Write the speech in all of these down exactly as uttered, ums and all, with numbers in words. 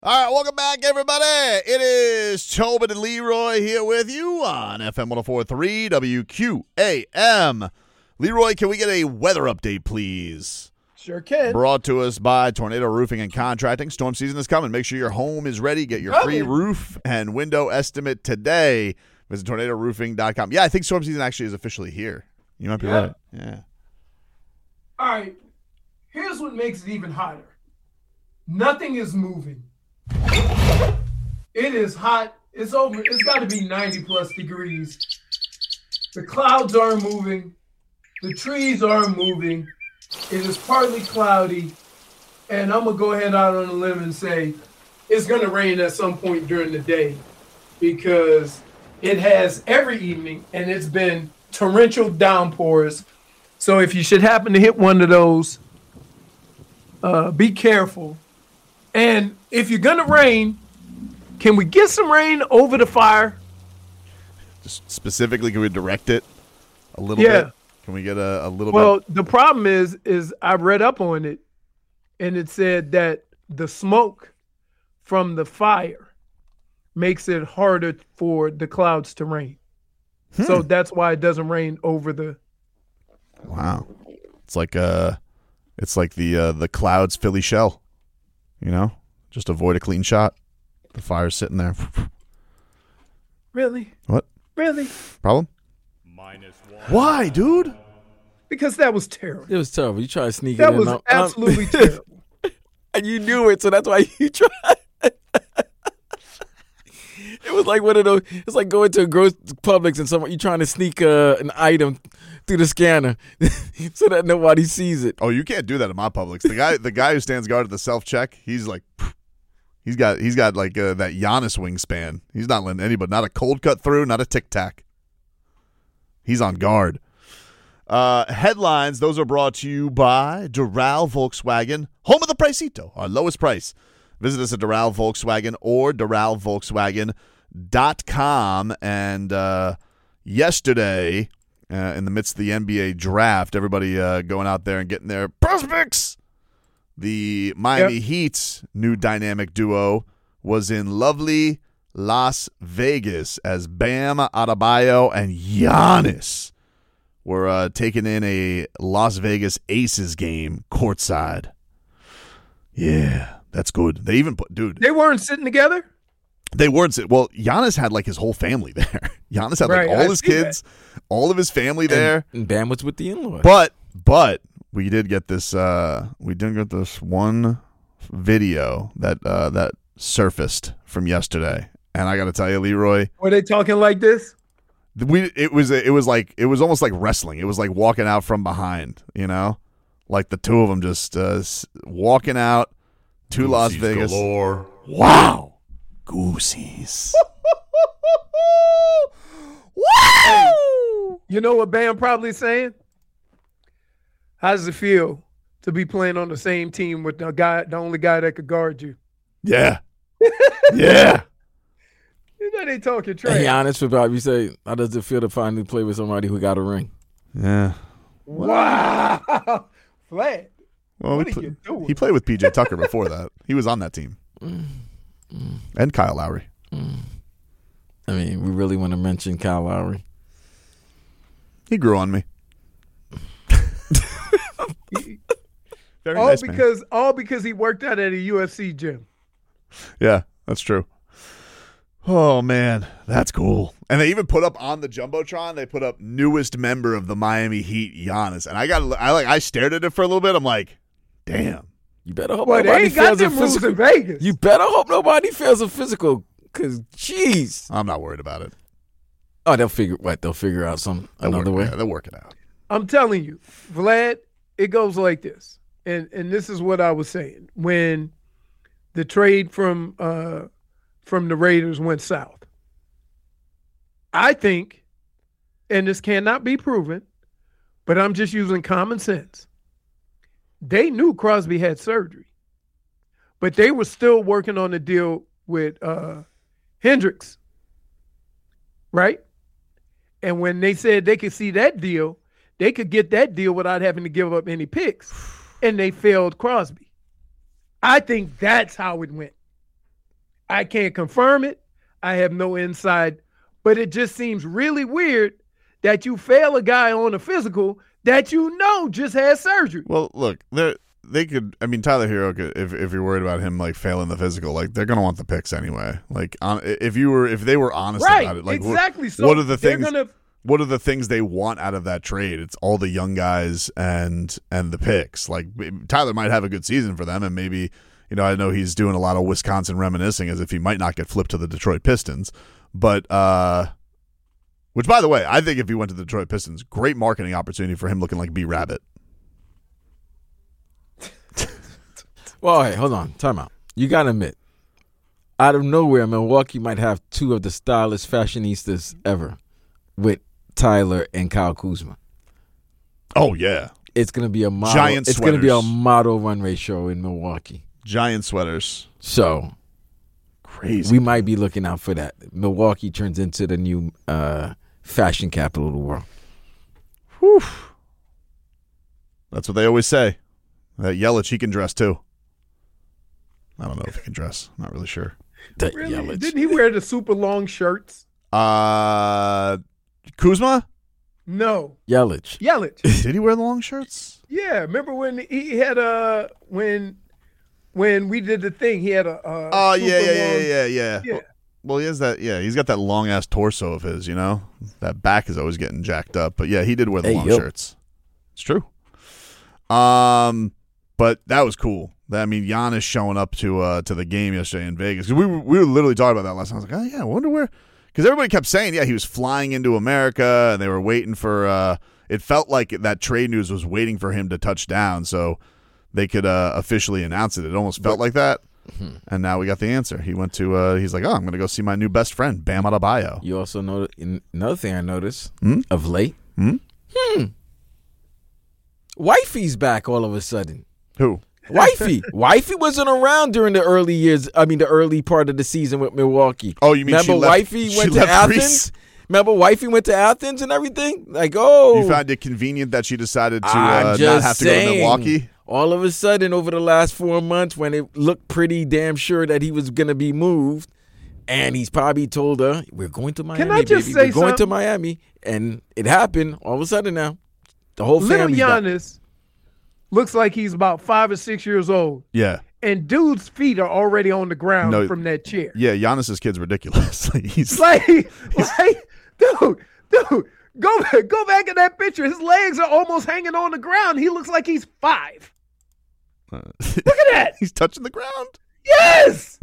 All right, welcome back, everybody. It is Tobin and Leroy here with you on F M one oh four point three W Q A M. Leroy, can we get a weather update, please? Sure can. Brought to us by Tornado Roofing and Contracting. Storm season is coming. Make sure your home is ready. Get your free roof and window estimate today. Visit tornado roofing dot com. Yeah, I think storm season actually is officially here. You might be yeah. right. Yeah. All right. Here's what makes it even hotter. Nothing is moving. It is hot. It's over. It's got to be ninety plus degrees. The clouds aren't moving. The trees aren't moving. It is partly cloudy. And I'm going to go ahead out on a limb and say it's going to rain at some point during the day because it has every evening and it's been torrential downpours. So if you should happen to hit one of those, uh, be careful. And if you're going to rain, can we get some rain over the fire? Just specifically, can we direct it a little yeah. bit? Can we get a, a little well, bit? Well, the problem is, is I read up on it, and it said that the smoke from the fire makes it harder for the clouds to rain. Hmm. So that's why it doesn't rain over the. Wow, it's like uh, it's like the uh, the clouds Philly shell. You know, just avoid a clean shot. The fire's sitting there. Really? What? Really? Problem? Minus one. Why, dude? Because that was terrible. It was terrible. You tried to sneak that it in. That was absolutely terrible. And you knew it, so that's why you tried. It was like one of those. It's like going to a gross Publix and someone you trying to sneak uh, an item through the scanner so that nobody sees it. Oh, you can't do that in my Publix. The guy, the guy who stands guard at the self check, he's like, he's got, he's got like uh, that Giannis wingspan. He's not letting anybody, not a cold cut through, not a tic tac. He's on guard. Uh, headlines. Those are brought to you by Doral Volkswagen, home of the Pricito, our lowest price. Visit us at Doral Volkswagen or Doral Volkswagen dot com. And uh, yesterday, uh, in the midst of the N B A draft, everybody uh, going out there and getting their prospects. The Miami yep. Heat's new dynamic duo was in lovely Las Vegas as Bam Adebayo and Giannis were uh, taking in a Las Vegas Aces game courtside. Yeah. That's good. They even put, dude. They weren't sitting together? They weren't sitting. Well, Giannis had like his whole family there. Giannis had right, like all I his kids, that. all of his family there. And, and Bam was with the in-laws. But, but we did get this, uh, we did get this one video that, uh, that surfaced from yesterday. And I got to tell you, Leroy. Were they talking like this? We, it was, it was like, it was almost like wrestling. It was like walking out from behind, you know, like the two of them just uh, walking out. To Las Vegas. Galore. Wow. Goosies. Wow. You know what Bam probably saying? How does it feel to be playing on the same team with the guy, the only guy that could guard you? Yeah. Yeah. You know they talking trash. Hey, honest would probably say, how does it feel to finally play with somebody who got a ring? Yeah. Wow. Flat. Well, what are pl- you doing? He played with P J Tucker before that. He was on that team. Mm, mm, and Kyle Lowry. Mm. I mean, we really want to mention Kyle Lowry. He grew on me. Very all nice, because man. all because he worked out at a U F C gym. Yeah, that's true. Oh man, that's cool. And they even put up on the jumbotron. They put up newest member of the Miami Heat, Giannis. And I got, I like, I stared at it for a little bit. I'm like, damn. You better hope well, nobody they got feels a them moves physical. in Vegas. You better hope nobody feels a physical. Cause, jeez, I'm not worried about it. Oh, they'll figure what they'll figure out some they'll another work, way. Yeah, they'll work it out. I'm telling you, Vlad. It goes like this, and and this is what I was saying when the trade from uh, from the Raiders went south. I think, and this cannot be proven, but I'm just using common sense. They knew Crosby had surgery, but they were still working on the deal with uh, Hendricks, right? And when they said they could see that deal, they could get that deal without having to give up any picks, and they failed Crosby. I think that's how it went. I can't confirm it. I have no insight, but it just seems really weird that you fail a guy on a physical that you know just had surgery. Well, look, they they could. I mean, Tyler Hero could. If if you're worried about him like failing the physical, like they're gonna want the picks anyway. Like, on, if you were, if they were honest Right, about it, like exactly. What, So what are the they're things? gonna- What are the things they want out of that trade? It's all the young guys and and the picks. Like Tyler might have a good season for them, and maybe you know I know he's doing a lot of Wisconsin reminiscing as if he might not get flipped to the Detroit Pistons, but. uh Which, by the way, I think if he went to the Detroit Pistons, great marketing opportunity for him looking like B. Rabbit. Well, all right, hold on. Time out. You got to admit, out of nowhere, Milwaukee might have two of the stylish fashionistas ever with Tyler and Kyle Kuzma. Oh, yeah. It's going to be a model. Giant It's going to be a sweaters. model runway show in Milwaukee. Giant sweaters. So Crazy. we might be looking out for that. Milwaukee turns into the new uh, fashion capital of the world. Whew. That's what they always say. That Yelich, he can dress too. I don't know if he can dress. I'm not really sure. That Really? Yelich. Didn't he wear the super long shirts? Uh, Kuzma? No. Yelich. Yelich. Did he wear the long shirts? Yeah. Remember when he had a when when we did the thing? He had a. a Oh, super yeah, yeah, yeah, long- yeah, yeah. Yeah. Well, he has that. Yeah, he's got that long ass torso of his. You know, that back is always getting jacked up. But yeah, he did wear the Hey, long yo. shirts. It's true. Um, but that was cool. I mean, Giannis showing up to uh to the game yesterday in Vegas. 'Cause we were, we were literally talking about that last night. I was like, oh yeah, I wonder where. Because everybody kept saying, yeah, he was flying into America, and they were waiting for. Uh, it felt like that trade news was waiting for him to touch down, so they could uh, officially announce it. It almost felt like that. Mm-hmm. And now we got the answer. He went to. Uh, he's like, oh, I'm going to go see my new best friend, Bam Adebayo. You also know another thing I noticed Hmm? of late. Hmm? Hmm. Wifey's back all of a sudden. Who? Wifey. Wifey wasn't around during the early years. I mean, the early part of the season with Milwaukee. Oh, you mean Remember she left, Wifey she went to left Athens? Greece? Remember Wifey went to Athens and everything? Like, oh. You found it convenient that she decided to I'm uh, just not have to go to saying, Milwaukee? all of a sudden, over the last four months, when it looked pretty damn sure that he was going to be moved, and he's probably told her, we're going to Miami, I just baby. say We're going to something? Miami. And it happened all of a sudden now. The whole Little family's back. Giannis looks like he's about five or six years old, Yeah. and dude's feet are already on the ground No. from that chair. Yeah, Giannis's kid's ridiculous. Like, he's Like, like, dude, dude, go back, go back in that picture. His legs are almost hanging on the ground. He looks like he's five. uh, Look at that. he's touching the ground. Yes.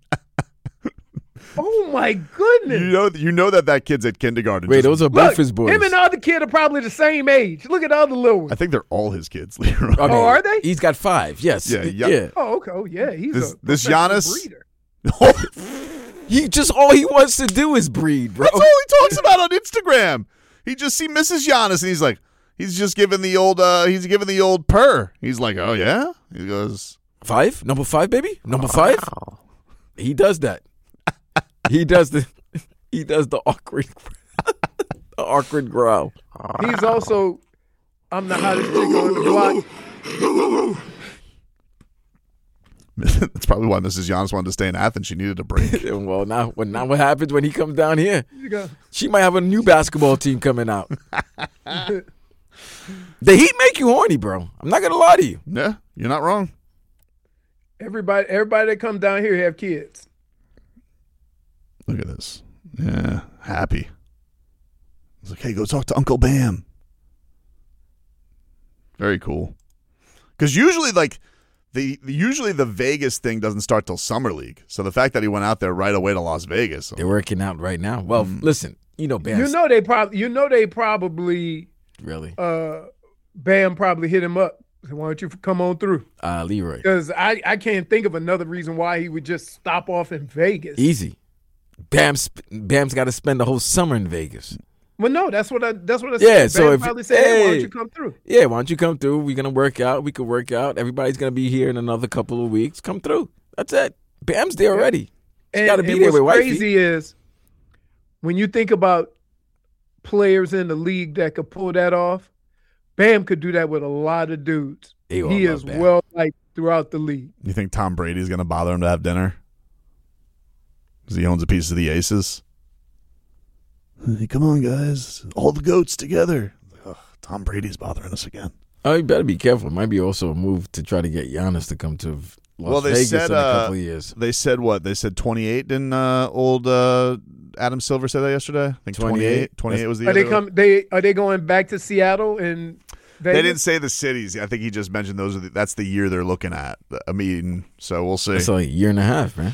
Oh my goodness. You know, you know that that kid's at kindergarten. Wait, just- those are Look, both his boys. him and the other kid are probably the same age. Look at the other little one. I think they're all his kids, Leroy. Okay, Oh, are they? He's got five. Yes. Yeah, Yeah. yeah. Oh, okay. Oh, yeah. He's This- a this professional Giannis- breeder. He just all he wants to do is breed, bro. That's all he talks about on Instagram. He just see Missus Giannis and he's like, he's just giving the old, uh, he's giving the old purr. He's like, oh yeah. He goes, Five? Number five, baby? Number five? He does that. He does the he does the awkward the awkward growl. He's also, I'm the hottest chick on the block. that's probably why Missus Giannis wanted to stay in Athens. She needed a break. And well, now, well, now what happens when he comes down here? You go, She might have a new basketball team coming out. The Heat make you horny, bro. I'm not gonna lie to you. Yeah, you're not wrong. everybody, everybody that come down here have kids. Look at this. Yeah, happy. He's like, hey, go talk to Uncle Bam. Very cool. Because usually, like, the usually the Vegas thing doesn't start till Summer League. So the fact that he went out there right away to Las Vegas. They're working out right now. Well, listen, you know, Bam. You know they probably, you know they probably, really, uh, Bam probably hit him up. Said, why don't you come on through? uh, Leroy, Because I, I can't think of another reason why he would just stop off in Vegas. easy. Bam, sp- Bam's got to spend the whole summer in Vegas. Well, no, that's what I that's what I Yeah, said. so Bam if- probably said, hey, why hey. don't you come through? Yeah, why don't you come through? We're gonna work out. We could work out. Everybody's gonna be here in another couple of weeks. Come through. That's it. Bam's there already. He's And, got to be and there what's with wifey. crazy is when you think about players in the league that could pull that off, Bam could do that with a lot of dudes. They all He love is Bam. well liked throughout the league. You think Tom Brady's going to bother him to have dinner? Because he owns a piece of the Aces. Hey, come on, guys. All the goats together. Ugh, Tom Brady's bothering us again. Oh, you better be careful. It might be also a move to try to get Giannis to come to Las well, they Vegas said, in a couple uh, of years. They said what? They said twenty-eight. Didn't uh, old uh, Adam Silver say that yesterday? I think twenty-eight. twenty-eight was the Are other they come? They are they going back to Seattle and Vegas? They didn't say the cities. I think he just mentioned those. Are the, that's the year they're looking at. I mean, so we'll see. It's like a year and a half, man.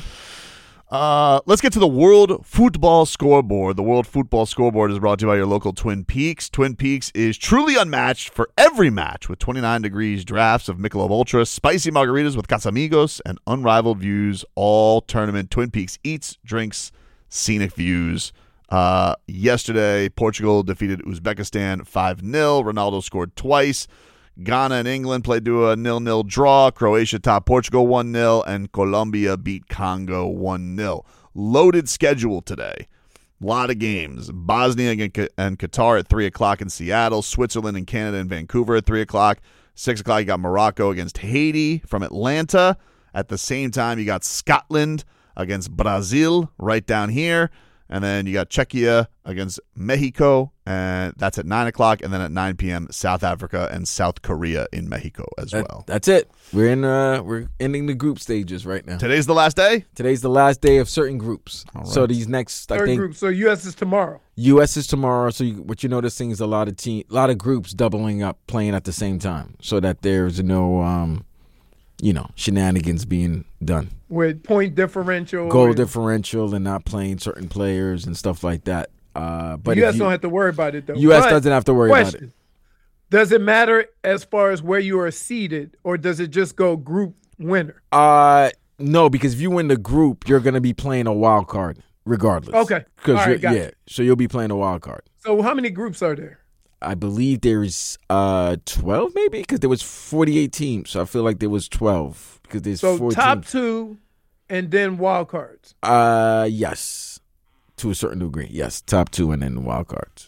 Uh, let's get to the World Football Scoreboard. The World Football Scoreboard is brought to you by your local Twin Peaks. Twin Peaks is truly unmatched for every match with twenty-nine degrees drafts of Michelob Ultra, spicy margaritas with Casamigos, and unrivaled views all tournament. Twin Peaks eats, drinks, scenic views. Uh, yesterday, Portugal defeated Uzbekistan five nil. Ronaldo scored twice. Ghana and England played to a nil-nil draw. Croatia topped Portugal one nil, and Colombia beat Congo one nil. Loaded schedule today. A lot of games. Bosnia and Qatar at three o'clock in Seattle. Switzerland and Canada and Vancouver at three o'clock. six o'clock, you got Morocco against Haiti from Atlanta. At the same time, you got Scotland against Brazil right down here. And then you got Czechia against Mexico, and that's at nine o'clock. And then at nine p.m., South Africa and South Korea in Mexico as That, well. That's it. We're in. Uh, we're ending the group stages right now. Today's the last day? Today's the last day of certain groups. All right. So these next, I Third think, group. So U S is tomorrow. U S is tomorrow. So you, what you're noticing is a lot of team, a lot of groups doubling up, playing at the same time, so that there's no, um, you know, shenanigans being done. With point differential. Goal and differential and not playing certain players and stuff like that. Uh, but U S if you, don't have to worry about it, though. U S But doesn't have to worry question, about it. Does it matter as far as where you are seated, or does it just go group winner? Uh, no, because if you win the group, you're going to be playing a wild card regardless. Okay. Because All right, got yeah, it. so you'll be playing a wild card. So how many groups are there? I believe there's uh twelve maybe, because there was forty-eight teams. So I feel like there was twelve because there's So fourteen. top two and then wild cards. Uh, yes, to a certain degree. Yes, top two and then the wild cards.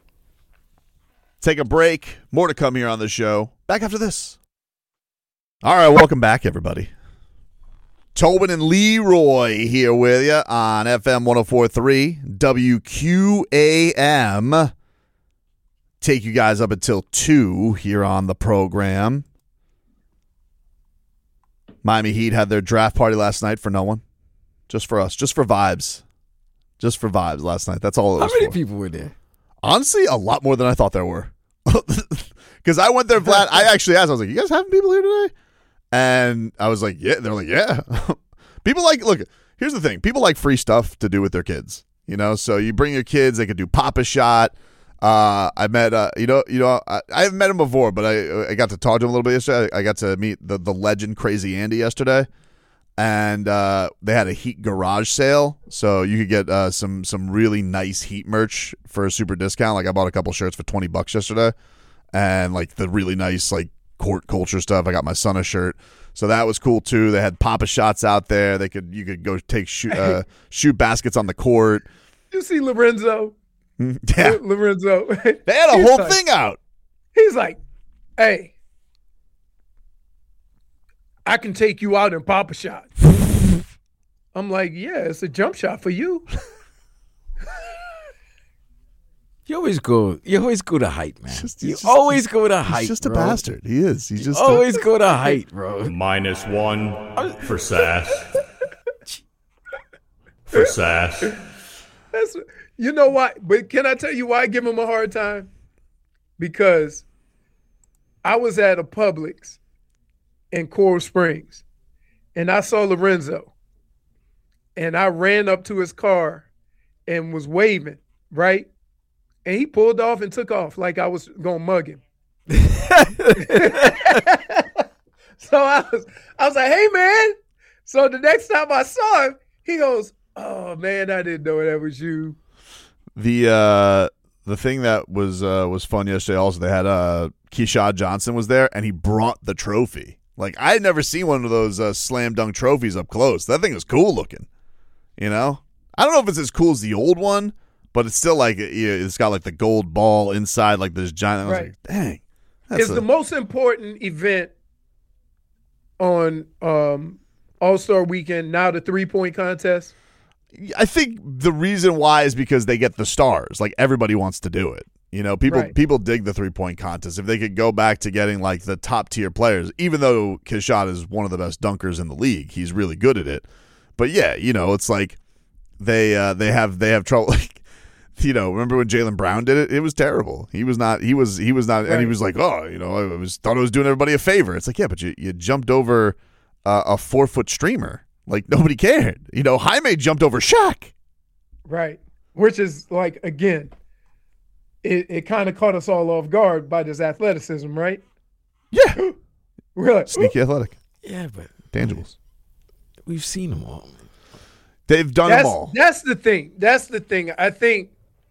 Take a break. More to come here on the show. Back after this. All right, welcome back, everybody. Tobin and Leroy here with you on F M one oh four point three W Q A M. Take you guys up until two here on the program. Miami Heat had their draft party last night for no one. Just for us. Just for vibes. Just for vibes last night. That's all it How was many for. people were there? Honestly, a lot more than I thought there were. Because I went there flat. I actually asked. I was like, you guys having people here today? And I was like, yeah. They're like, yeah. People like, look, here's the thing. People like free stuff to do with their kids. You know, so you bring your kids. They could do Pop-A-Shot. Uh, I met, uh, you know, you know, I, I haven't met him before, but I I got to talk to him a little bit yesterday. I, I got to meet the, the legend Crazy Andy yesterday. And uh, they had a Heat garage sale, so you could get uh, some some really nice Heat merch for a super discount. Like I bought a couple shirts for twenty bucks yesterday, and like the really nice like court culture stuff. I got my son a shirt, so that was cool too. They had Pop-A-Shots out there. They could you could go take shoot uh, shoot baskets on the court. You see Lorenzo? Yeah, Lorenzo. they had a He's whole like- thing out. He's like, hey, I can take you out and pop a shot. I'm like, yeah, it's a jump shot for you. You always go. You always go to height, man. Just- you he's just- always go to He's height. just a bro. bastard. He is. He's just a- Always go to height, bro. Minus one for sass. For sass. That's, you know why? But can I tell you why I give him a hard time? Because I was at a Publix in Coral Springs, and I saw Lorenzo, and I ran up to his car and was waving, right? And he pulled off and took off like I was gonna mug him. So I was, I was like, "Hey, man!" So the next time I saw him, he goes, "Oh man, I didn't know that was you." The uh, the thing that was uh, was fun yesterday. Also, they had uh, Keyshawn Johnson was there, and he brought the trophy. Like I had never seen one of those uh, slam dunk trophies up close. That thing was cool looking. You know, I don't know if it's as cool as the old one, but it's still like it's got like the gold ball inside, like this giant. I was Right. like, dang, that's It's a- the most important event on um, All-Star Weekend. Now the three-point contest. I think the reason why is because they get the stars. Like everybody wants to do it. You know, people Right. people dig the three point contest. If they could go back to getting like the top tier players, even though Kishot is one of the best dunkers in the league, he's really good at it. But yeah, you know, it's like they uh, they have they have trouble. Like, you know, remember when Jaylen Brown did it? It was terrible. He was not. He was. He was not. And he Right. was like, oh, you know, I was thought I was doing everybody a favor. It's like, yeah, but you you jumped over uh, a four foot streamer. Like nobody cared. You know, Jaime jumped over Shaq. Right. Which is like, again, it, it kind of caught us all off guard by this athleticism, right? Yeah, We're like, sneaky athletic, Yeah, but tangibles. we've seen them all. They've done that's, them all. that's the thing. That's the thing. I think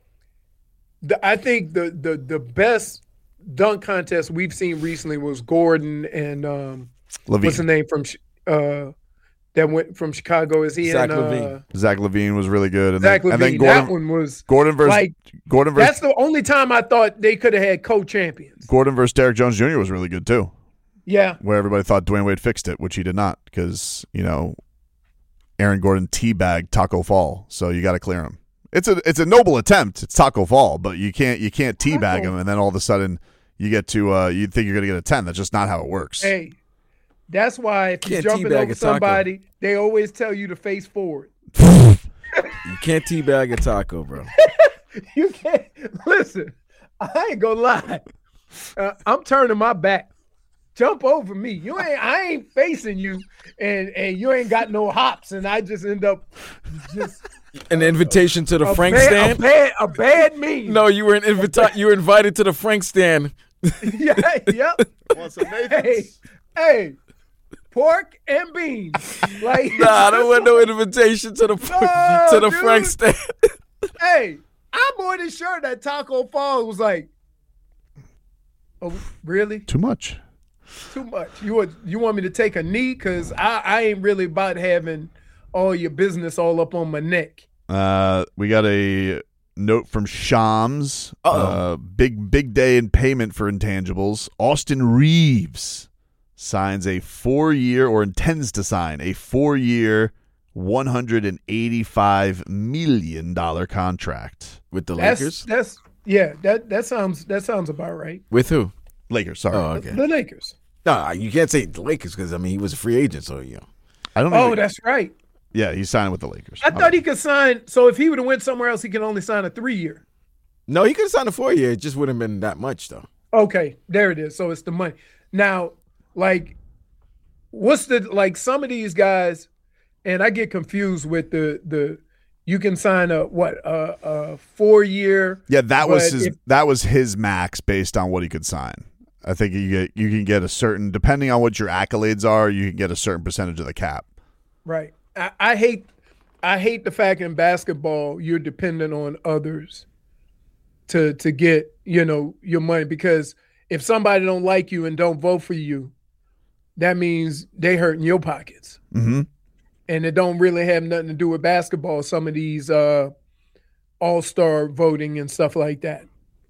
the I think the the the best dunk contest we've seen recently was Gordon and um Levine. what's the name from Chi- uh that went from Chicago? Is he Zach in uh, LaVine. Zach Levine was really good, and Zach then, and Levine? then That Gordon one was Gordon versus like Gordon versus that's the only time I thought they could have had co-champions. Gordon versus Derrick Jones Junior was really good too. Yeah, Where everybody thought Dwayne Wade fixed it, which he did not, because you know Aaron Gordon teabagged Taco Fall, so you got to clear him. It's a it's a noble attempt. It's Taco Fall, but you can't you can't teabag him, and then all of a sudden you get to uh, you think you're gonna get a ten. That's just not how it works. hey, that's why if you're Can't jumping teabag over a taco. somebody, they always tell you to face forward. You can't teabag a taco, bro. You can't listen. I ain't gonna lie. Uh, I'm turning my back. Jump over me. You ain't. I ain't facing you, and and you ain't got no hops, and I just end up just An invitation to the a Frank bad, stand? A bad, a bad meme. No, you were an invita- You were invited to the Frank stand. yeah, yep. Hey, hey, pork and beans. Like Nah, I don't want no invitation to the No, to the dude. Frank stand. Hey, I'm more than sure that Taco Fall was like, oh, really? Too much. Too much. You would, you want me to take a knee? Because I, I ain't really about having all your business all up on my neck. Uh, we got a note from Shams. Uh-oh. Uh, big big day in payment for intangibles. Austin Reeves signs a four year or intends to sign a four year, one hundred and eighty five million dollar contract. With the That's Lakers? that's yeah. That that sounds that sounds about right. With who? Lakers, sorry. Oh, okay. The Lakers. No, you can't say the Lakers because I mean he was a free agent, so you know. I don't. Oh, even, that's right. yeah, he's signing with the Lakers. I thought he could sign. So if he would have went somewhere else, he can only sign a three year. No, he could have signed a four year. It just wouldn't have been that much though. Okay, there it is. So it's the money. Now, like, what's the like some of these guys, and I get confused with the the you can sign a what a, a four year. Yeah, that was But his. if- that was his max based on what he could sign. I think you get you can get a certain depending on what your accolades are, you can get a certain percentage of the cap. Right. I, I hate I hate the fact in basketball you're dependent on others to to get, you know, your money, because if somebody don't like you and don't vote for you, that means they hurting your pockets. Mm-hmm. And it don't really have nothing to do with basketball, some of these uh, all-star voting and stuff like that.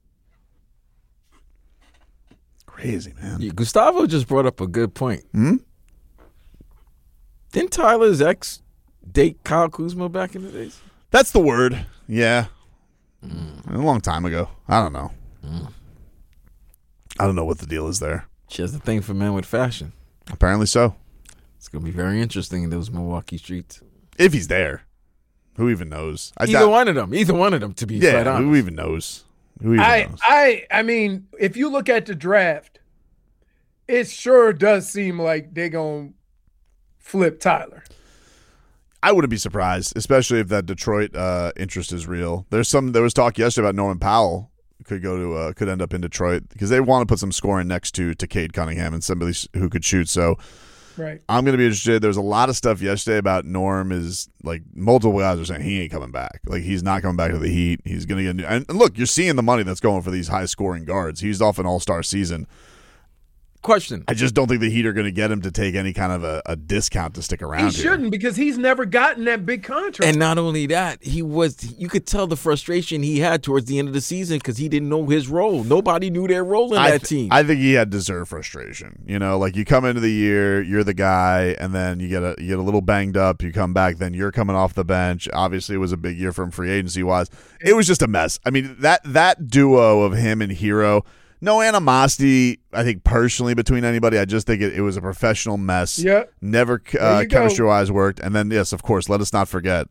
Crazy, man. Yeah, Gustavo just brought up a good point. Hmm? Didn't Tyler's ex date Kyle Kuzma back in the days? That's the word. Yeah. A long time ago. I don't know. I don't know what the deal is there. She has a thing for men with fashion. Apparently so. It's gonna be very interesting in those Milwaukee streets. If he's there. Who even knows? I Either doubt- one of them. Either one of them. To be quite Yeah, honest. who even knows? Who even I knows? I I mean, if you look at the draft, it sure does seem like they're gonna flip Tyler. I wouldn't be surprised, especially if that Detroit uh, interest is real. There's some. There was talk yesterday about Norman Powell could go to uh, could end up in Detroit because they want to put some scoring next to to Cade Cunningham and somebody who could shoot. So Right. I'm going to be interested. There's a lot of stuff yesterday about Norm is like multiple guys are saying he ain't coming back. Like he's not coming back to the Heat. He's going to get new. And, and look, you're seeing the money that's going for these high scoring guards. He's off an all star season. question. I just don't think the Heat are going to get him to take any kind of a, a discount to stick around. He shouldn't here. because he's never gotten that big contract. And not only that, he was. You could tell the frustration he had towards the end of the season because he didn't know his role. Nobody knew their role in I that th- team. I think he had deserved frustration. You know, like you come into the year, you're the guy, and then you get a you get a little banged up. You come back, then you're coming off the bench. Obviously, it was a big year from free agency wise. It was just a mess. I mean, that that duo of him and Hero. No animosity, I think, personally between anybody. I just think it, it was a professional mess. Yeah. Never uh, chemistry-wise worked. And then, yes, of course, let us not forget.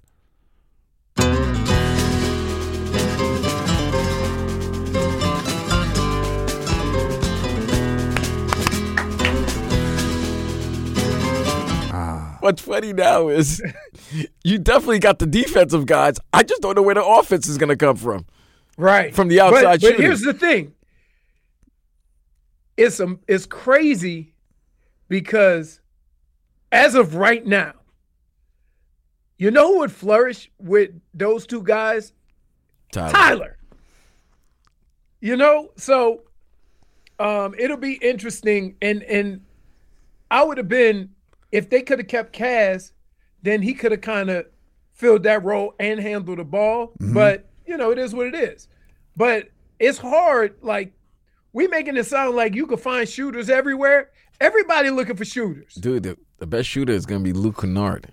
What's funny now is you definitely got the defensive guys. I just don't know where the offense is going to come from. Right. From the outside but, shooting. But here's the thing. It's um, it's crazy because as of right now, you know who would flourish with those two guys? Tyler. Tyler. You know, so um, it'll be interesting. And and I would have been, if they could have kept Kaz, then he could have kind of filled that role and handled the ball. Mm-hmm. But, you know, it is what it is. But it's hard, like, we making it sound like you can find shooters everywhere. Everybody looking for shooters. Dude, the, the best shooter is going to be Luke Kennard.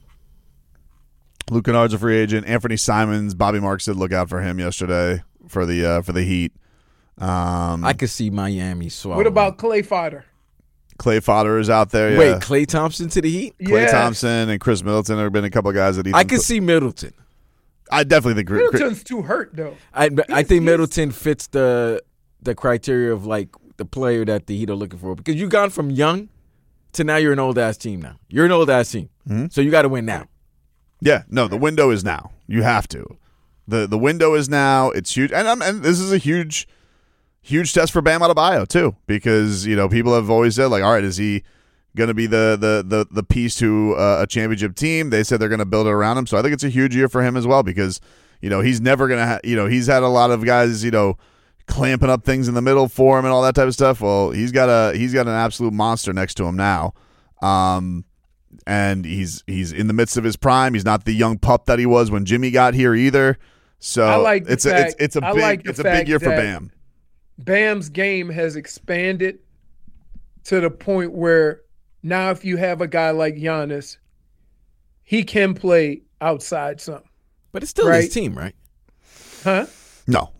Luke Kennard's a free agent. Anthony Simons, Bobby Marks said look out for him yesterday for the uh, for the Heat. Um, I could see Miami swallowing. What about Clay Fodder? Clay Fodder is out there. Yeah. Wait, Klay Thompson to the Heat? Clay yes. Thompson and Chris Middleton. There have been a couple of guys that I could see Middleton. I definitely think Middleton's too hurt though. I He's, I think Middleton fits the the criteria of like the player that the Heat are looking for because you gone from young to now you're an old ass team now. You're an old ass team, mm-hmm. so you got to win now. Yeah, no, the window is now. You have to. the The window is now. It's huge, and um, and this is a huge, huge test for Bam Adebayo too, because you know people have always said like, all right, is he going to be the the the the piece to uh, a championship team? They said they're going to build it around him, so I think it's a huge year for him as well because you know he's never going to ha- you know he's had a lot of guys you know. clamping up things in the middle for him and all that type of stuff. Well, he's got a he's got an absolute monster next to him now, um, and he's he's in the midst of his prime. He's not the young pup that he was when Jimmy got here either. So I like it's fact, a it's, it's a I big like it's a big year for that Bam. Bam's game has expanded to the point where now if you have a guy like Giannis, he can play outside some. But it's still right? his team, right? Huh? No.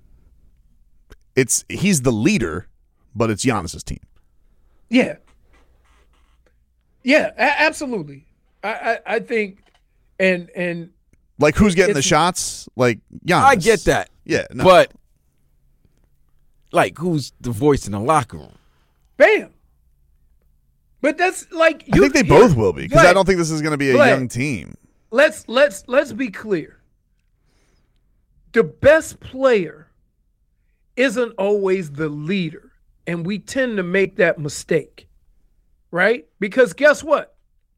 It's he's the leader, but it's Giannis's team. Yeah, yeah, a- absolutely. I, I, I think, and and like who's getting the shots? Like Giannis. I get that. Yeah, no. But like who's the voice in the locker room? Bam. But that's like you, I think they both will be because I don't think this is going to be a Vlad, young team. Let's let's let's be clear. The best player isn't always the leader, and we tend to make that mistake, right? Because guess what?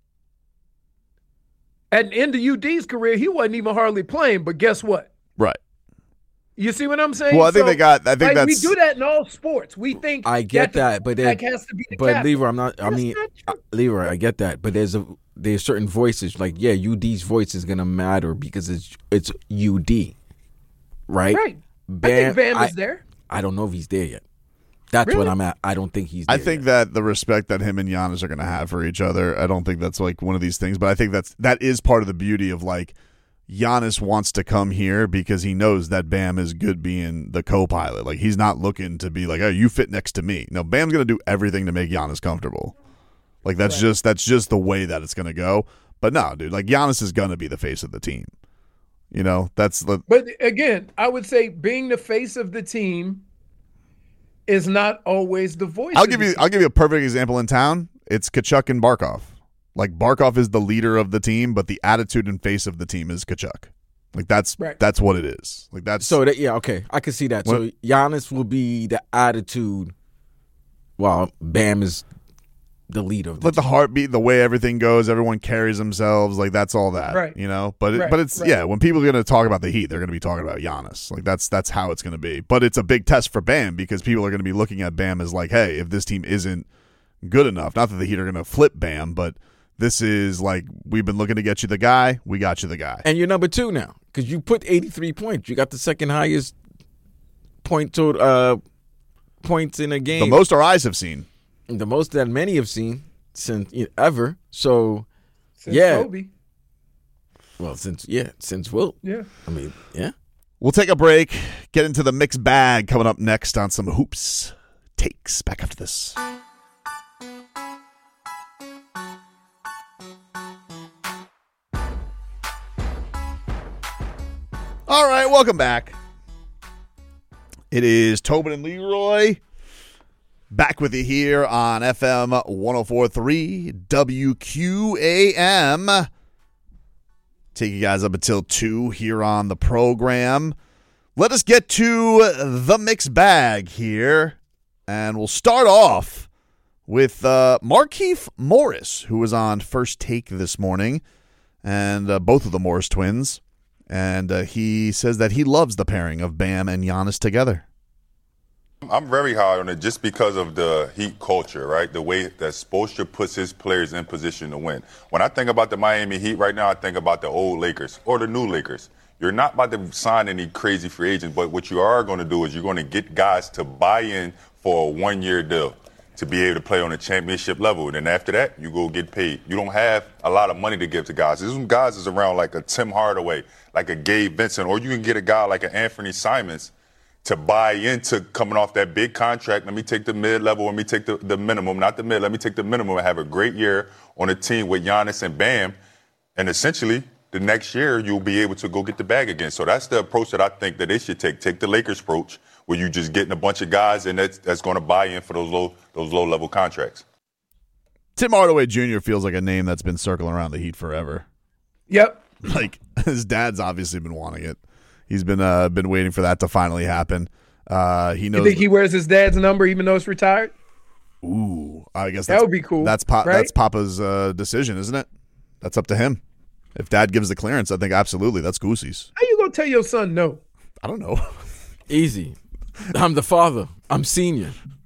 At the end of U D's career, he wasn't even hardly playing, but guess what? Right. You see what I'm saying? Well, I think so, they got. I think like, that's. we do that in all sports. We think I get that, that but that has to be the but captain. Leroy, I'm not. I That's mean, not Leroy, I get that, but there's a there's certain voices like yeah, U D's voice is gonna matter because it's it's U D, right? Right. Bam, I think Bam I, is there. I don't know if he's there yet. That's Really? what I'm at. I don't think he's there I think yet. that the respect that him and Giannis are going to have for each other, I don't think that's like one of these things, but I think that's that is part of the beauty of like Giannis wants to come here because he knows that Bam is good being the co-pilot. Like he's not looking to be like, "Oh, you fit next to me." No, Bam's going to do everything to make Giannis comfortable. Like that's Right. just that's just the way that it's going to go. But no, dude, like Giannis is going to be the face of the team. You know, that's the But again, I would say being the face of the team is not always the voice. I'll of give the you team. I'll give you a perfect example in town. It's Kachuk and Barkov. Like Barkov is the leader of the team, but the attitude and face of the team is Kachuk. Like that's Right. that's what it is. Like that's So that, yeah, okay, I can see that. So What- Giannis will be the attitude, while Bam is the leader of the like the team. heartbeat, the way everything goes, everyone carries themselves, like that's all that, Right. you know. But it, Right, but it's right. yeah. When people are going to talk about the Heat, they're going to be talking about Giannis. Like that's that's how it's going to be. But it's a big test for Bam because people are going to be looking at Bam as like, hey, if this team isn't good enough, not that the Heat are going to flip Bam, but this is like we've been looking to get you the guy, we got you the guy. And you're number two now because you put eighty-three points. You got the second highest point total uh, points in a game. The most our eyes have seen. the most that many have seen since you know, ever. So Since yeah, Kobe. well, since yeah, since Wilt. Yeah. I mean, yeah. We'll take a break, get into the mixed bag coming up next on some hoops takes. Back after this. All right, welcome back. It is Tobin and Leroy back with you here on F M one oh four point three W Q A M. Take you guys up until two here on the program. Let us get to the mixed bag here, and we'll start off with uh, Markieff Morris, who was on First Take this morning, and uh, both of the Morris twins. And uh, he says that he loves the pairing of Bam and Giannis together. I'm very high on it just because of the Heat culture, right? The way that Spoelstra puts his players in position to win. When I think about the Miami Heat right now, I think about the old Lakers or the new Lakers. You're not about to sign any crazy free agents, but what you are going to do is you're going to get guys to buy in for a one-year deal to be able to play on a championship level. And then after that, you go get paid. You don't have a lot of money to give to guys. There's some guys that's around like a Tim Hardaway, like a Gabe Vincent, or you can get a guy like an Anthony Simons to buy into coming off that big contract. Let me take the mid-level, let me take the, the minimum, not the mid, let me take the minimum and have a great year on a team with Giannis and Bam. And essentially, the next year, you'll be able to go get the bag again. So that's the approach that I think that they should take. Take the Lakers approach, where you just getting a bunch of guys and that's, that's going to buy in for those low those low-level contracts. Tim Hardaway Junior feels like a name that's been circling around the Heat forever. Yep. Like, his dad's obviously been wanting it. He's been uh, been waiting for that to finally happen. Uh, he knows. You think he wears his dad's number even though it's retired? Ooh, I guess That that's, would be cool, That's pa- right? that's Papa's uh, decision, isn't it? That's up to him. If Dad gives the clearance, I think absolutely that's Goosey's. How you gonna tell your son no? I don't know. Easy. I'm the father. I'm senior.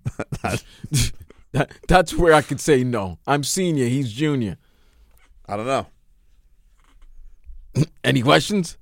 that, that's where I could say no. I'm senior. He's junior. I don't know. Any questions?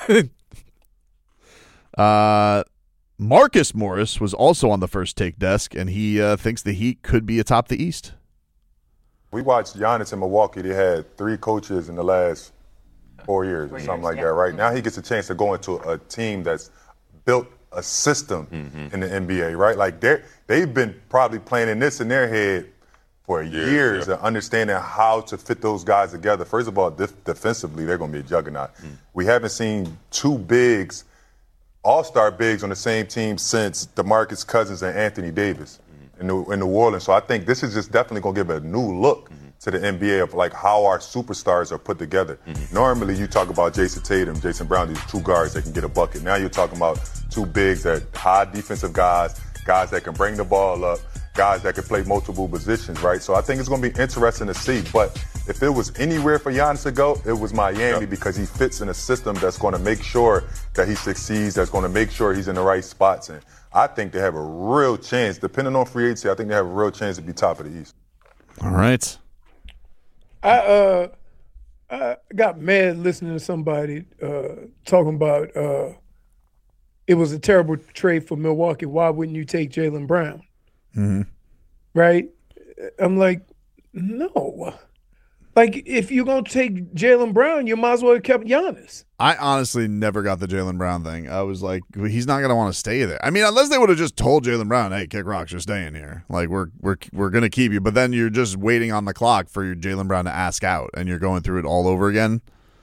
Uh, Marcus Morris was also on the First Take desk, and he uh, thinks the Heat could be atop the East. We watched Giannis in Milwaukee. They had three coaches in the last four years or something like that, right? Now he gets a chance to go into a team that's built a system in the N B A, right? Like they they've been probably planning this in their head for years, years yeah. and understanding how to fit those guys together. First of all, def- defensively, they're going to be a juggernaut. Mm. We haven't seen two bigs, all-star bigs on the same team since DeMarcus Cousins and Anthony Davis mm-hmm. in, New, in New Orleans. So I think this is just definitely going to give a new look mm-hmm. to the N B A of like how our superstars are put together. Mm-hmm. Normally, you talk about Jason Tatum, Jason Brown, these two guards that can get a bucket. Now you're talking about two bigs that high defensive guys, guys that can bring the ball up, guys that can play multiple positions, right? So I think it's going to be interesting to see. But if it was anywhere for Giannis to go, it was Miami yep. because he fits in a system that's going to make sure that he succeeds, that's going to make sure he's in the right spots. And I think they have a real chance, depending on free agency, I think they have a real chance to be top of the East. All right. I uh I got mad listening to somebody uh talking about uh it was a terrible trade for Milwaukee. Why wouldn't you take Jaylen Brown? Mm-hmm. Right? I'm like, no. Like, if you're going to take Jaylen Brown, you might as well have kept Giannis. I honestly never got the Jaylen Brown thing. I was like, he's not going to want to stay there. I mean, unless they would have just told Jaylen Brown, hey, kick rocks, you're staying here. Like, we're we're we're going to keep you. But then you're just waiting on the clock for your Jaylen Brown to ask out, and you're going through it all over again.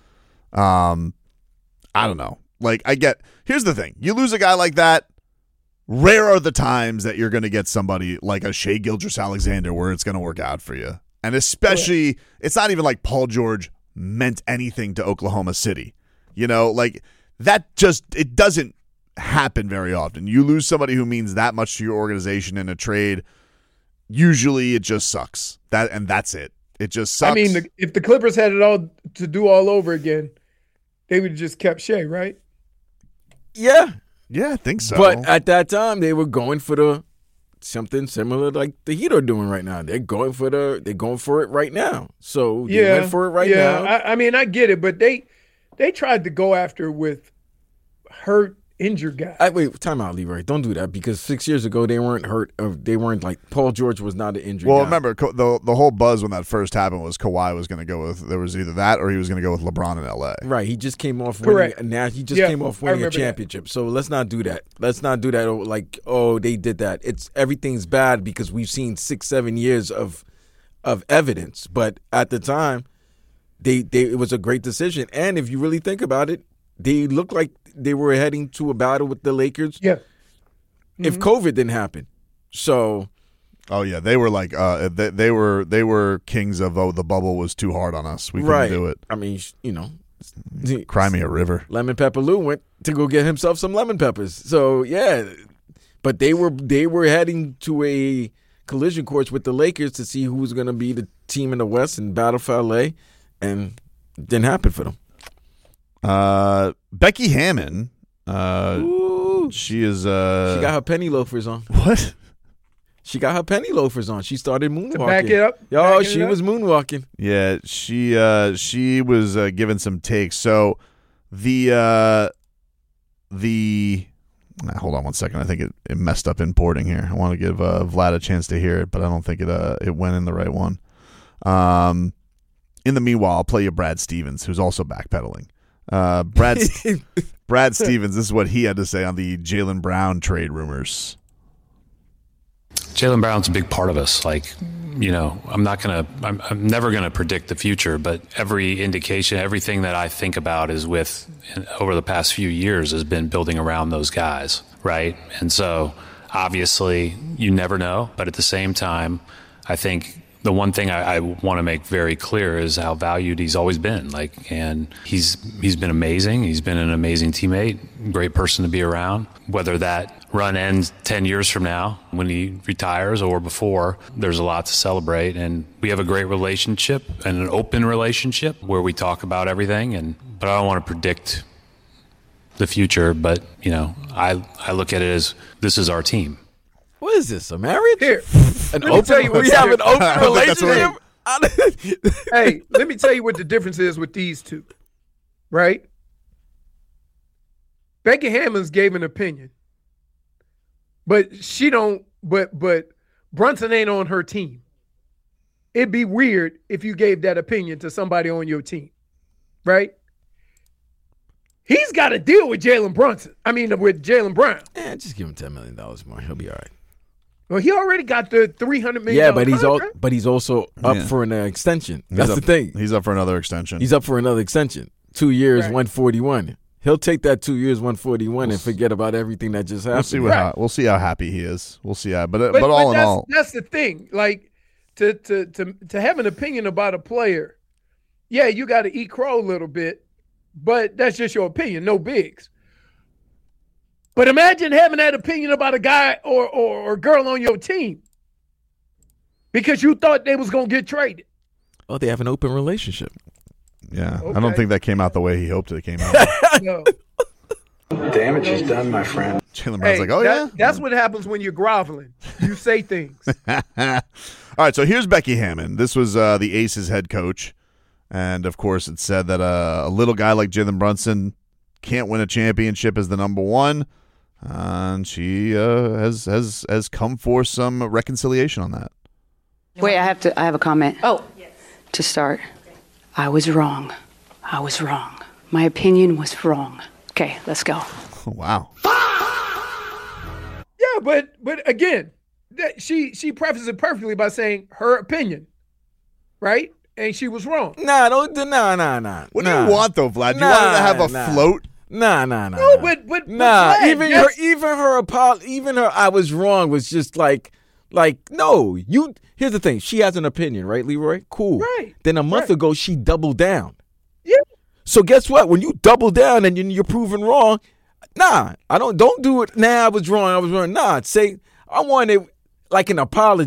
Um, I don't know. Like, I get – here's the thing. You lose a guy like that, rare are the times that you're going to get somebody like a Shai Gilgeous-Alexander where it's going to work out for you. And especially, it's not even like Paul George meant anything to Oklahoma City. You know, like that just, it doesn't happen very often. You lose somebody who means that much to your organization in a trade. usually it just sucks. That and that's it. It just sucks. I mean, the, if the Clippers had it all to do all over again, they would have just kept Shea, right? Yeah. Yeah, I think so. But at that time, they were going for the something similar like the Heat are doing right now. They're going for the they're going for it right now. So they Yeah, went for it right yeah. now. I, I mean, I get it, but they they tried to go after with hurt, injured guys. I, wait, time out, Leroy. Don't do that because six years ago they weren't hurt. Or they weren't like Paul George was not an injury. Well, guy. remember Ka- the the whole buzz when that first happened was Kawhi was going to go with there was either that or he was going to go with LeBron in L A. Right, he just came off Correct. winning. Now he just Yeah, came off I winning a remember that. championship. So let's not do that. Let's not do that. oh, Like, oh, they did that. It's everything's bad because we've seen six, seven years of of evidence. But at the time, they they it was a great decision. And if you really think about it, they looked like they were heading to a battle with the Lakers. Yeah. If COVID didn't happen, so. Oh yeah, they were like uh, they, they were they were kings of oh the bubble was too hard on us. We couldn't Right. do it. I mean, you know, Cry me a river. Lemon Pepper Lou went to go get himself some lemon peppers. So yeah, but they were they were heading to a collision course with the Lakers to see who was going to be the team in the West and battle for L A, and it didn't happen for them. Uh, Becky Hammon. Uh, Ooh, she is. Uh, she got her penny loafers on. what? She got her penny loafers on. She started moonwalking. To back it up? Yo, Backing she it up? was moonwalking. Yeah, she uh, she was uh, giving some takes. So the uh, the nah, hold on one second. I think it, it messed up importing here. I want to give uh, Vlad a chance to hear it, but I don't think it uh, it went in the right one. Um, in the meanwhile, I'll play you Brad Stevens, who's also backpedaling. Uh, Brad Brad Stevens. This is what he had to say on the Jaylen Brown trade rumors. Jaylen Brown's a big part of us. Like, you know, I'm not going to, I'm, I'm never going to predict the future, but every indication, everything that I think about is with, over the past few years, has been building around those guys, right? And so, obviously, you never know, but at the same time, I think the one thing I, I want to make very clear is how valued he's always been. Like, and he's he's been amazing. He's been an amazing teammate, great person to be around. Whether that run ends ten years from now when he retires or before, there's a lot to celebrate. And we have a great relationship and an open relationship where we talk about everything. And but I don't want to predict the future. But you know, I I look at it as this is our team. What is this? A marriage? Here, An let me open, tell you we what's have an different. open I don't think that's relationship. Hey, let me tell you what the difference is with these two, right? Becky Hammons gave an opinion, but she don't. But but Brunson ain't on her team. It'd be weird if you gave that opinion to somebody on your team, right? He's got to deal with Jalen Brunson. I mean, with Jaylen Brown. Eh, just give him ten million dollars more. He'll be all right. Well, he already got the three hundred million. Yeah, but he's all, contract. but he's also up Yeah. for an uh, extension. He's That's up- the thing. He's up for another extension. He's up for another extension. Two years, Right. one forty one. He'll take that two years, one forty one, and forget about everything that just We'll happened. see what Right. how, we'll see how happy he is. We'll see how, but uh, But, but, all in that's, all, that's the thing. Like to to to to have an opinion about a player, yeah, you got to eat crow a little bit, but that's just your opinion. No bigs. But imagine having that opinion about a guy or or, or girl on your team because you thought they was gonna get traded. Oh, they have an open relationship. yeah, I don't Okay. think that came out the way he hoped it came out. No. Damage is done, my friend. Jaylen Brown's Hey, like, oh that- yeah. that's what happens when you're groveling. You say things. All right, so here's Becky Hammon. This was uh, the Aces head coach, and of course, it said that uh, a little guy like Jalen Brunson can't win a championship as the number one, uh, and she uh, has has has come for some reconciliation on that. Wait, I have to. I have a comment. Oh, to start, I was wrong. I was wrong. My opinion was wrong. Okay, let's go. Wow. Yeah, but but again, that she she prefaced it perfectly by saying her opinion, right? And she was wrong. Nah, don't. Nah, nah, nah. What nah. do you want though, Vlad? You Nah, wanted to have a nah. float? Nah, nah, nah. No, nah. but but, but Nah, Vlad, even her, that's- even her, apo- even her, I was wrong. Was just like, like, no. You. Here's the thing. She has an opinion, right, Leroy? Cool. Right, Then a month right. ago, she doubled down. Yeah. So guess what? When you double down and you- you're proven wrong, nah, I don't. Don't do it. Nah, I was wrong. I was wrong. Nah, say I want it like an apology.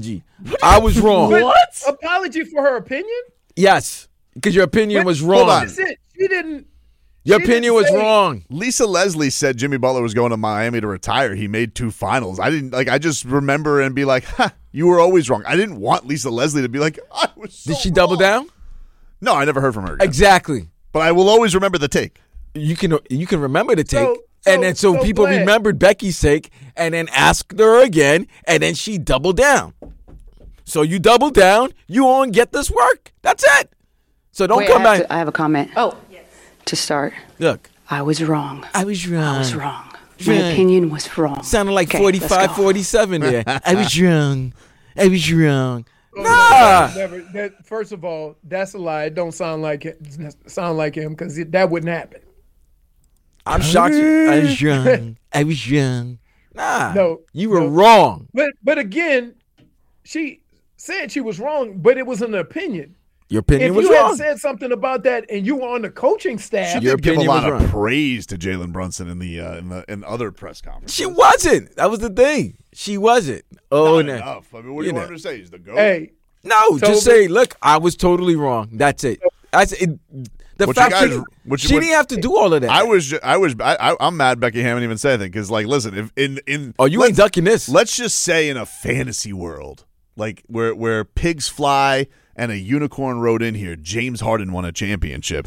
I was wrong. But apology for her opinion? Yes, because your opinion But- was Hold wrong. on. That's it. She didn't. Your she opinion didn't was say- wrong. Lisa Leslie said Jimmy Butler was going to Miami to retire. He made two finals. I didn't like. I just remember and be like, ha, "You were always wrong." I didn't want Lisa Leslie to be like, "I was." So Did she double wrong." down? No, I never heard from her again. Exactly. But I will always remember the take. You can you can remember the take, So- so- and then so, so people Vlad- remembered Becky's take, and then asked her again, and then she doubled down. So you double down, you won't get this work. That's it. So don't Wait, come I have, back. to, I have a comment. Oh, to start. Look, I was wrong. I was wrong. I was wrong. My Right. opinion was wrong. Sounded like Okay, forty-five, let's go. forty-seven there. I was wrong. I was wrong. Oh, Nah. Never. That, first of all, that's a lie. It don't sound like it. Sound like him because that wouldn't happen. I'm shocked. You, I was wrong. I was wrong. Nah. No, You were no. wrong. But but again, she said she was wrong, but it was an opinion. Your opinion If was you wrong. had said something about that and you were on the coaching staff, She Your did give a opinion lot was of wrong. praise to Jalen Brunson in the uh, in the in other press conferences. She wasn't. That was the thing. She wasn't. Oh, Not no. enough. I mean, what do You you, know. want her to say? He's the goat. hey, No, Toby- just say, look, I was totally wrong. That's it. That's it. The What you fact guys- she, what you- she what- didn't have to do all of that. I was, ju- I was, I, I, I'm mad Becky Hammond didn't even say anything because, like, listen, if in in oh, you let's- ain't ducking this. Let's just say in a fantasy world, like where where pigs fly and a unicorn rode in here, James Harden won a championship.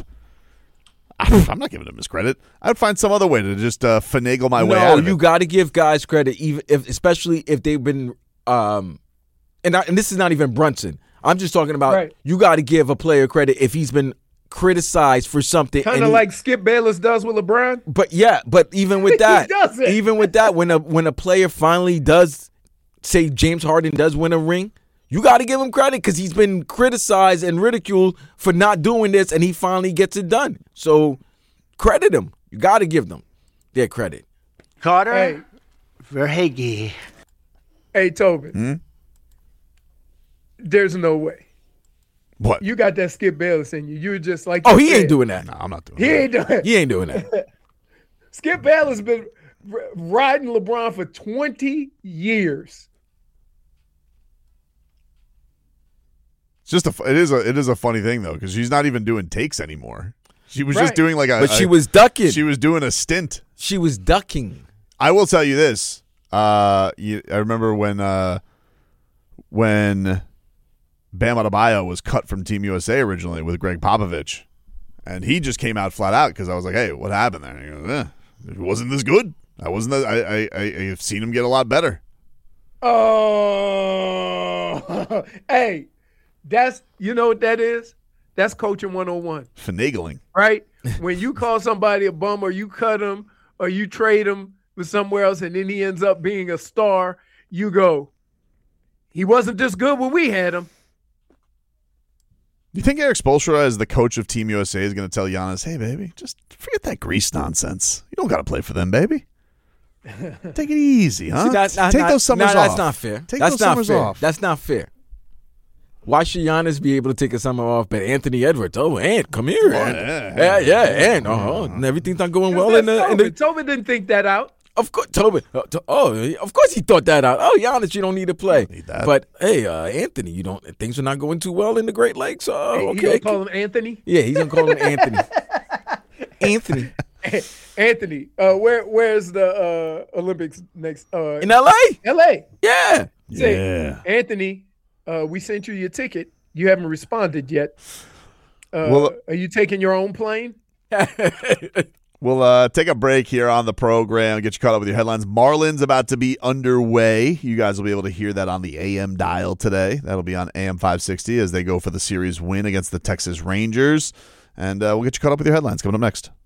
I- I'm not giving him his credit. I'd find some other way to just uh, finagle my way out no, of you it. got to give guys credit, even if, especially if they've been, um, and I, and this is not even Brunson. I'm just talking about Right. you got to give a player credit if he's been criticized for something. kind and of he- like Skip Bayless does with LeBron. But yeah, but even with that, does it. even with that, when a when a player finally does, say James Harden does win a ring, you got to give him credit because he's been criticized and ridiculed for not doing this, and he finally gets it done. So credit him. You got to give them their credit. Carter Hey, Verhage. hey, Tobin. Hmm? There's no way What? you got that Skip Bayless in you. You're just like Oh, you he ain't said. doing that. No, I'm not doing He that. ain't doing. it. He ain't doing that. Skip Bayless been r- riding LeBron for twenty years. It's just a. fu- It is a. It is a funny thing though because she's not even doing takes anymore. She was just Right. doing like a. But she a- was ducking. She was doing a stint. She was ducking. I will tell you this. Uh, you, I remember when uh, when Bam Adebayo was cut from Team U S A originally with Greg Popovich, and he just came out flat out because I was like, "Hey, what happened there?" And he goes, eh, "It wasn't this good. I wasn't. That, I, I I I've seen him get a lot better." Oh, hey, that's you know what that is? That's coaching one oh one, Finagling. right? When you call somebody a bum or you cut him or you trade him with somewhere else and then he ends up being a star, you go, he wasn't this good when we had him. Do you think Eric Spoelstra, as the coach of Team U S A, is going to tell Giannis, "Hey, baby, just forget that Greece nonsense. You don't got to play for them, baby. Take it easy, huh? See, that- that- Take that- those summers nah, off. That's not fair. Take that's those not summers fair. off. That's not fair. Why should Giannis be able to take a summer off, but Anthony Edwards? Oh, Ant, come here, Ant. yeah, yeah, yeah, Ant. Uh-huh. And everything's not going well in the, in Tobin. the. Tobin didn't think that out. Of course, Tobin. uh, to- Oh, of course he thought that out. Oh, Giannis, you don't need to play. Need that. But hey, uh, Anthony, you don't. Things are not going too well in the Great Lakes. Oh, Hey, okay. He gonna call him Anthony. Yeah, he's gonna call him Anthony. Anthony Anthony, uh, where where's the uh, Olympics next? Uh, in L A. L A. Yeah. Say, Yeah. Anthony, uh, we sent you your ticket. You haven't responded yet. Uh, Well, are you taking your own plane? We'll uh, take a break here on the program, get you caught up with your headlines. Marlins about to be underway. You guys will be able to hear that on the A M dial today. That'll be on A M five sixty as they go for the series win against the Texas Rangers. And uh, we'll get you caught up with your headlines coming up next.